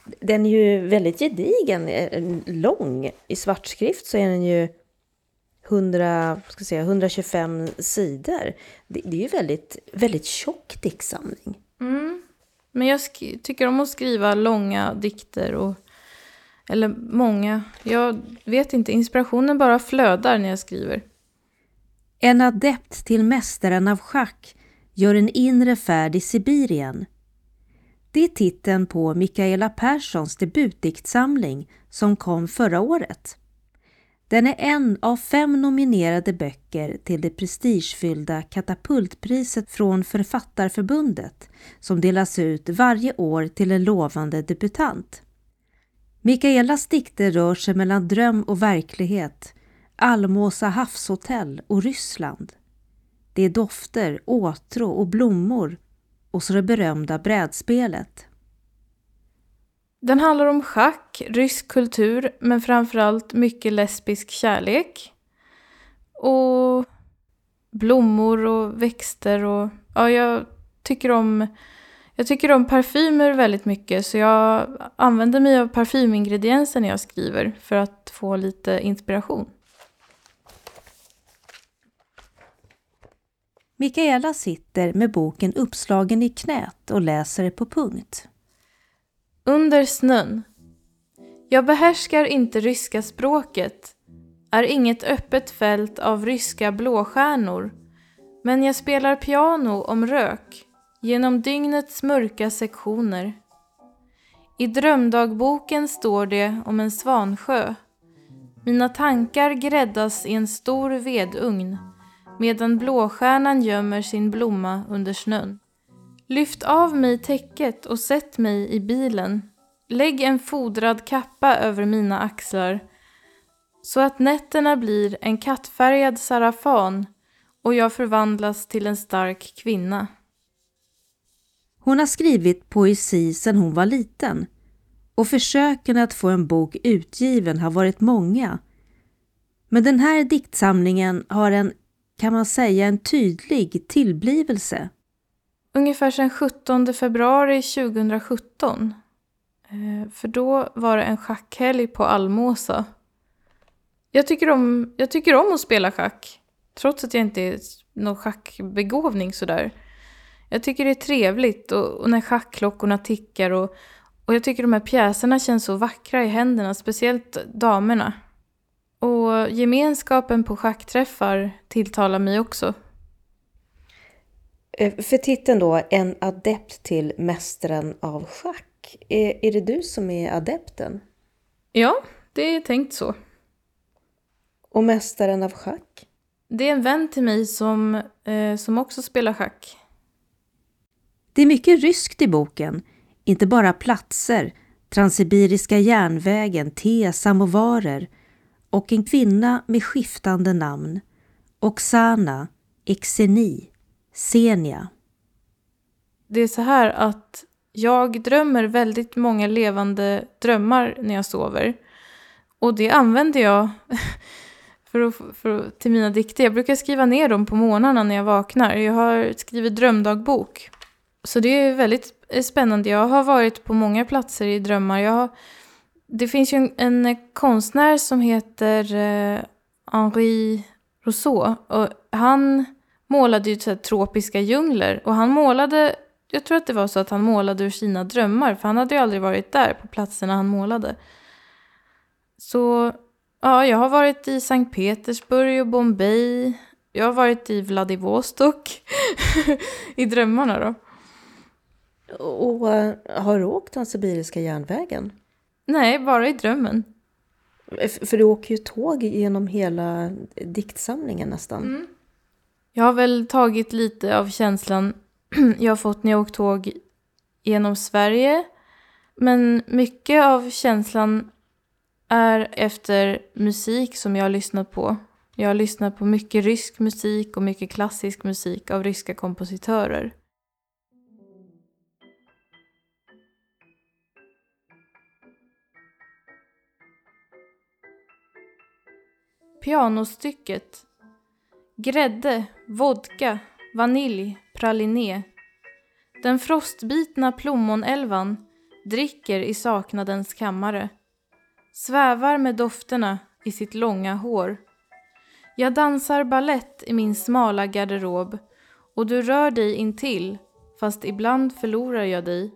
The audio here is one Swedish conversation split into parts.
Den är ju väldigt gedigen, lång. I svartskrift så är den ju 125 sidor. Det är ju väldigt, väldigt tjock diktsamling. Men jag tycker om att skriva långa dikter eller många. Jag vet inte, inspirationen bara flödar när jag skriver. En adept till mästaren av schack gör en inre färd i Sibirien. Det är titeln på Mikaela Perssons debutdiktsamling som kom förra året. Den är en av 5 nominerade böcker till det prestigefyllda Katapultpriset från Författarförbundet som delas ut varje år till en lovande debutant. Mikaelas dikter rör sig mellan dröm och verklighet, Almåsa havshotell och Ryssland. Det är dofter, åtrå och blommor och så det berömda brädspelet. Den handlar om schack, rysk kultur, men framförallt mycket lesbisk kärlek. Och blommor och växter och jag tycker om parfymer väldigt mycket, så jag använder mig av parfymingredienser när jag skriver för att få lite inspiration. Mikaela sitter med boken uppslagen i knät och läser på punkt. Under snön. Jag behärskar inte ryska språket, är inget öppet fält av ryska blåstjärnor, men jag spelar piano om rök genom dygnets mörka sektioner. I drömdagboken står det om en svansjö. Mina tankar gräddas i en stor vedugn, medan blåstjärnan gömmer sin blomma under snön. Lyft av mig täcket och sätt mig i bilen. Lägg en fodrad kappa över mina axlar, så att nätterna blir en kattfärgad sarafan och jag förvandlas till en stark kvinna. Hon har skrivit poesi sedan hon var liten och försöken att få en bok utgiven har varit många. Men den här diktsamlingen har kan man säga, en tydlig tillblivelse. Ungefär sedan 17 februari 2017. För då var det en schackhelg på Almåsa. Jag tycker om att spela schack, trots att jag inte är någon schackbegåvning sådär. Jag tycker det är trevligt och när schackklockorna tickar och jag tycker de här pjäserna känns så vackra i händerna, speciellt damerna. Och gemenskapen på schackträffar tilltalar mig också. För titeln då, en adept till mästaren av schack. Är det du som är adepten? Ja, det är tänkt så. Och mästaren av schack? Det är en vän till mig som också spelar schack. Det är mycket ryskt i boken, inte bara platser, Transsibiriska järnvägen, te, samovarer och en kvinna med skiftande namn, Oksana, Ekseni, Senia. Det är så här att jag drömmer väldigt många levande drömmar när jag sover. Och det använder jag till mina dikter. Jag brukar skriva ner dem på morgnarna när jag vaknar. Jag har skrivit drömdagbok. Så det är väldigt spännande. Jag har varit på många platser i drömmar. Det finns ju en konstnär som heter Henri Rousseau. Och han målade ju så här tropiska djungler. Och han målade, jag tror att det var så att han målade ur sina drömmar. För han hade ju aldrig varit där på platserna han målade. Så ja, jag har varit i Sankt Petersburg och Bombay. Jag har varit i Vladivostok i drömmarna då. Och har du åkt den sibiriska järnvägen? Nej, bara i drömmen. För du åker ju tåg genom hela diktsamlingen nästan. Mm. Jag har väl tagit lite av känslan jag har fått när jag åkt tåg genom Sverige. Men mycket av känslan är efter musik som jag har lyssnat på. Jag har lyssnat på mycket rysk musik och mycket klassisk musik av ryska kompositörer. Pianostycket. Grädde, vodka, vanilj, praliné. Den frostbitna plommonälvan dricker i saknadens kammare, svävar med dofterna i sitt långa hår. Jag dansar ballett i min smala garderob och du rör dig intill, fast ibland förlorar jag dig.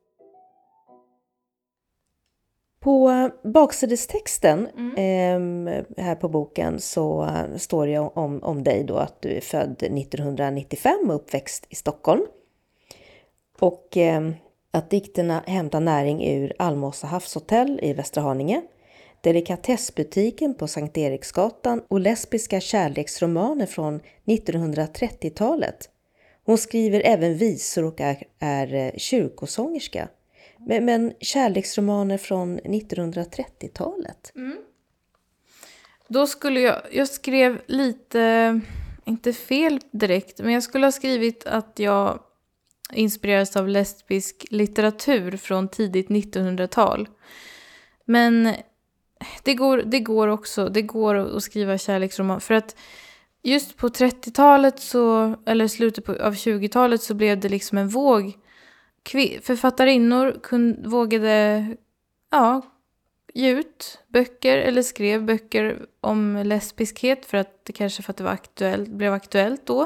På baksidestexten här på boken så står det om dig då att du är född 1995 och uppväxt i Stockholm. Och att dikterna hämtar näring ur Almosa havshotell i Västra Haninge, delikatessbutiken på Sankt Eriksgatan och lesbiska kärleksromaner från 1930-talet. Hon skriver även visor och är kyrkosångerska. Men kärleksromaner från 1930-talet. Då skulle jag skrev lite, inte fel direkt, men jag skulle ha skrivit att jag inspireras av lesbisk litteratur från tidigt 1900-tal. Men det går också, det går att skriva kärleksroman. För att just på 30-talet så, eller slutet av 20-talet så blev det liksom en våg. Författarinnor vågade ge ut böcker eller skrev böcker om lesbiskhet för att det blev aktuellt då.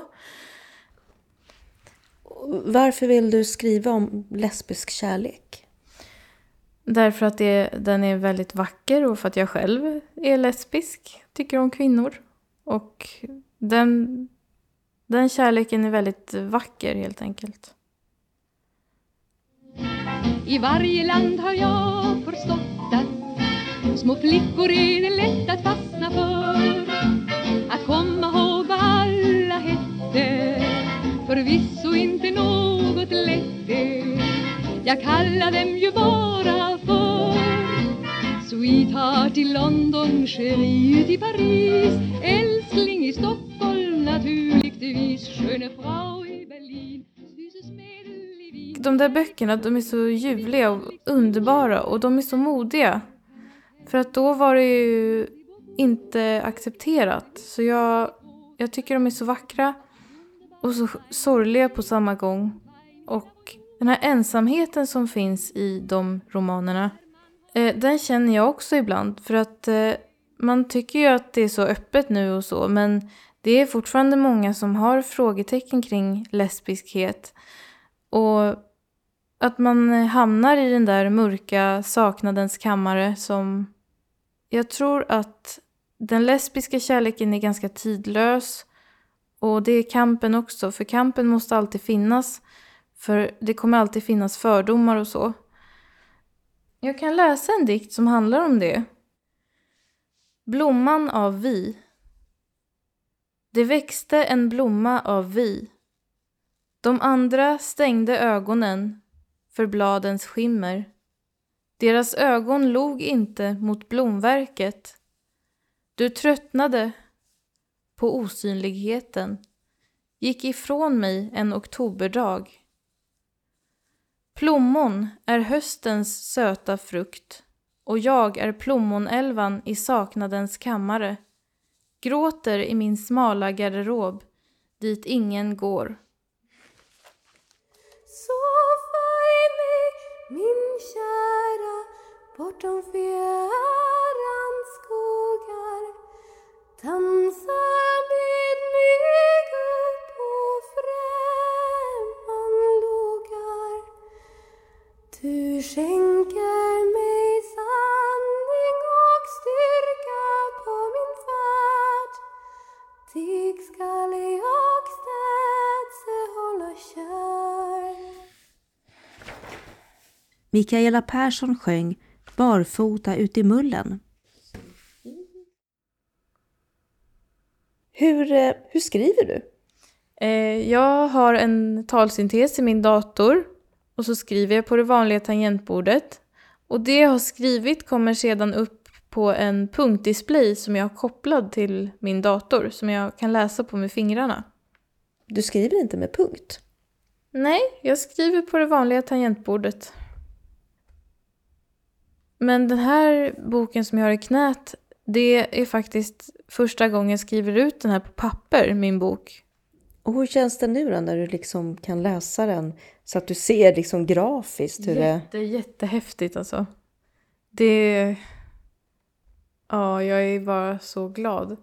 Varför vill du skriva om lesbisk kärlek? Därför att den är väldigt vacker och för att jag själv är lesbisk, tycker om kvinnor. Och den kärleken är väldigt vacker helt enkelt. I varje land har jag förstått att små flickor är det lätt att fastna för. Att komma ihåg vad alla hette, förvisso inte något lätt det. Jag kallar dem ju bara för Sweetheart i London, Cherie i Paris, älskling i Stockholm, naturligtvis, sköne Frau i Berlin, süßes Mädel i Wien. De där böckerna, de är så ljuvliga och underbara och de är så modiga. För att då var det ju inte accepterat. Så jag tycker de är så vackra och så sorgliga på samma gång. Och den här ensamheten som finns i de romanerna, den känner jag också ibland. För att man tycker ju att det är så öppet nu och så. Men det är fortfarande många som har frågetecken kring lesbiskhet. Och att man hamnar i den där mörka saknadens kammare som... Jag tror att den lesbiska kärleken är ganska tidlös. Och det är kampen också. För kampen måste alltid finnas. För det kommer alltid finnas fördomar och så. Jag kan läsa en dikt som handlar om det. Blomman av vi. Det växte en blomma av vi. De andra stängde ögonen för bladens skimmer. Deras ögon log inte mot blomverket. Du tröttnade på osynligheten. Gick ifrån mig en oktoberdag. Plommon är höstens söta frukt och jag är plommonälvan i saknadens kammare. Gråter i min smala garderob dit ingen går. Så följ mig, min kära, bortom fjärran skogar. Dansa med mig upp på främmanlogar. Du skänker mig sanning och styrka på min färd. Dig skall jag städse hålla kär. Mikaela Persson sjöng Barfota ut i mullen. Hur skriver du? Jag har en talsyntes i min dator och så skriver jag på det vanliga tangentbordet. Och det jag har skrivit kommer sedan upp på en punktdisplay som jag har kopplad till min dator som jag kan läsa på med fingrarna. Du skriver inte med punkt? Nej, jag skriver på det vanliga tangentbordet. Men den här boken som jag har i knät, det är faktiskt första gången jag skriver ut den här på papper, min bok. Och hur känns det nu då när du liksom kan läsa den Så att du ser liksom grafiskt hur det... Jättehäftigt alltså. Ja, jag är bara så glad.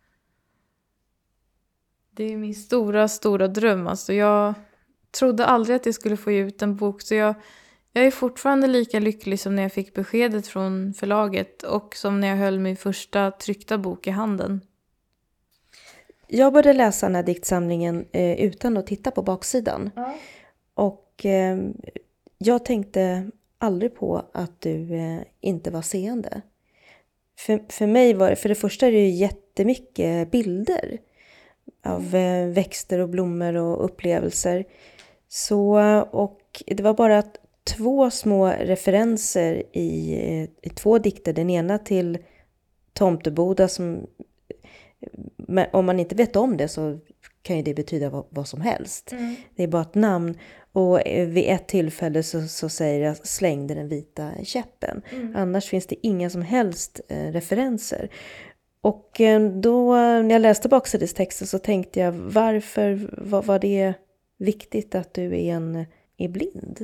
Det är min stora dröm. Alltså jag trodde aldrig att jag skulle få ut en bok. Så jag är fortfarande lika lycklig som när jag fick beskedet från förlaget. Och som när jag höll min första tryckta bok i handen. Jag började läsa den här diktsamlingen utan att titta på baksidan. Ja. Och jag tänkte aldrig på att du inte var seende. För mig var det, för det första är det ju jättemycket bilder av växter och blommor och upplevelser. Och det var bara 2 små referenser i 2 dikter. Den ena till Tomteboda som, om man inte vet om det så kan ju det betyda vad som helst. Det är bara ett namn. Och vid ett tillfälle så säger jag slängde den vita käppen. Annars finns det inga som helst referenser. Och då när jag läste baksidestexten så tänkte jag, varför var det viktigt att du är blind?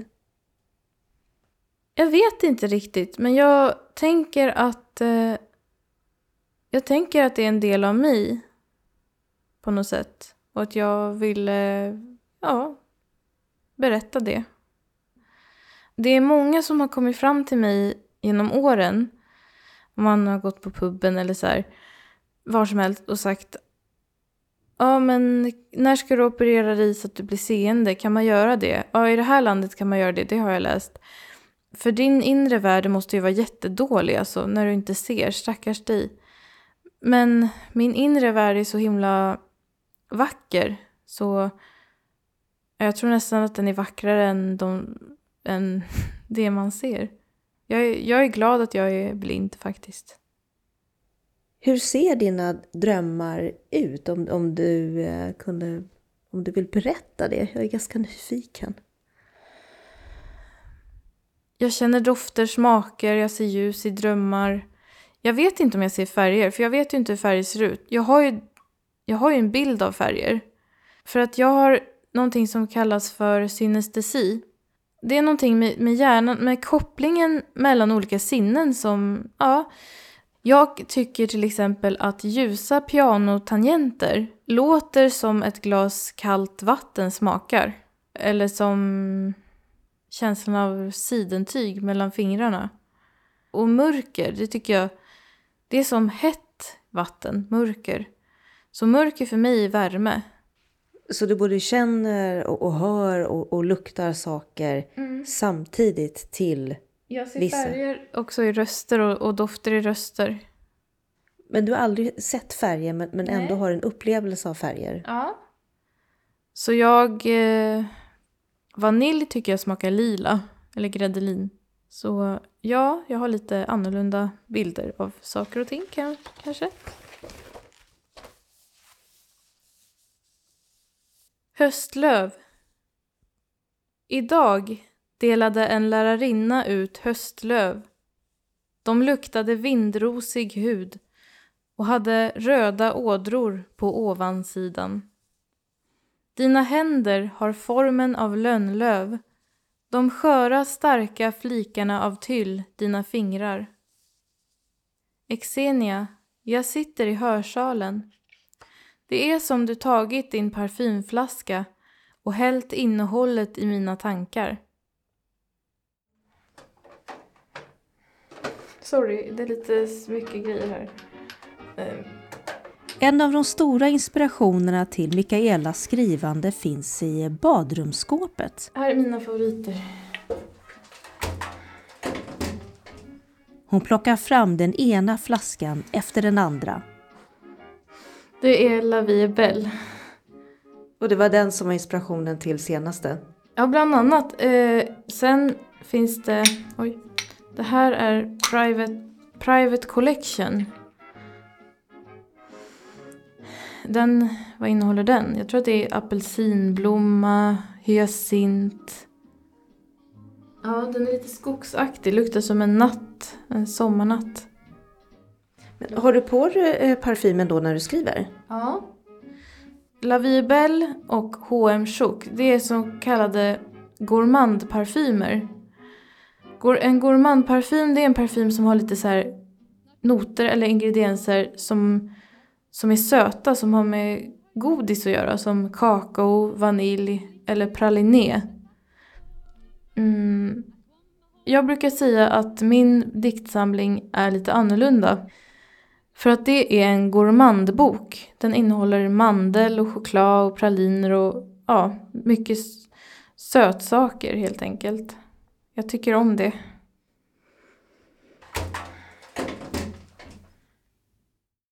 Jag vet inte riktigt, men jag tänker att det är en del av mig på något sätt. Och att jag ville berätta det. Det är många som har kommit fram till mig genom åren. Om man har gått på puben eller så här, var som helst och sagt, ja men när ska du operera dig så att du blir seende? Kan man göra det? Ja, i det här landet kan man göra det, det har jag läst. För din inre värld måste ju vara jättedålig alltså, när du inte ser, stackars dig. Men min inre värld är så himla vacker. Så jag tror nästan att den är vackrare än det man ser. Jag är glad att jag är blind faktiskt. Hur ser dina drömmar ut om du vill berätta det? Jag är ganska nyfiken. Jag känner dofter, smaker, jag ser ljus i drömmar. Jag vet inte om jag ser färger, för jag vet ju inte hur färger ser ut. Jag har ju en bild av färger. För att jag har någonting som kallas för synestesi. Det är någonting med hjärnan, med kopplingen mellan olika sinnen som, jag tycker till exempel att ljusa pianotangenter låter som ett glas kallt vatten smakar. Eller som känslan av sidentyg mellan fingrarna. Och mörker, det tycker jag, det är som hett vatten, mörker. Så mörker för mig är värme. Så du både känner och hör och luktar saker samtidigt till jag ser vissa. Färger också i röster och dofter i röster. Men du har aldrig sett färger men ändå har en upplevelse av färger. Ja. Så vanilj tycker jag smakar lila. Eller gräddelin. Så ja, jag har lite annorlunda bilder av saker och ting kanske. Höstlöv. Idag delade en lärarinna ut höstlöv. De luktade vindrosig hud och hade röda ådror på ovansidan. Dina händer har formen av lönnlöv. De sköra starka flikarna av tyll dina fingrar. Exenia, jag sitter i hörsalen. Det är som du tagit din parfymflaska och hällt innehållet i mina tankar. Sorry, det är lite mycket grejer här. En av de stora inspirationerna till Mikaelas skrivande finns i badrumsskåpet. Här är mina favoriter. Hon plockar fram den ena flaskan efter den andra. Det är La Vie est Belle. Och det var den som var inspirationen till senaste? Ja, bland annat. Sen finns det... Oj. Det här är Private Collection. Vad innehåller den? Jag tror att det är apelsinblomma, hyacint. Ja, den är lite skogsaktig. Luktar som en sommarnatt. Men har du på dig parfymen då när du skriver? Ja. La Vie est Belle och H&M Chouk, det är så kallade gourmandparfymer. En gourmandparfym, det är en parfym som har lite så här noter eller ingredienser som är söta, som har med godis att göra, som kakao, vanilj eller praliné. Jag brukar säga att min diktsamling är lite annorlunda. För att det är en gourmandbok. Den innehåller mandel och choklad och praliner och mycket sötsaker helt enkelt. Jag tycker om det.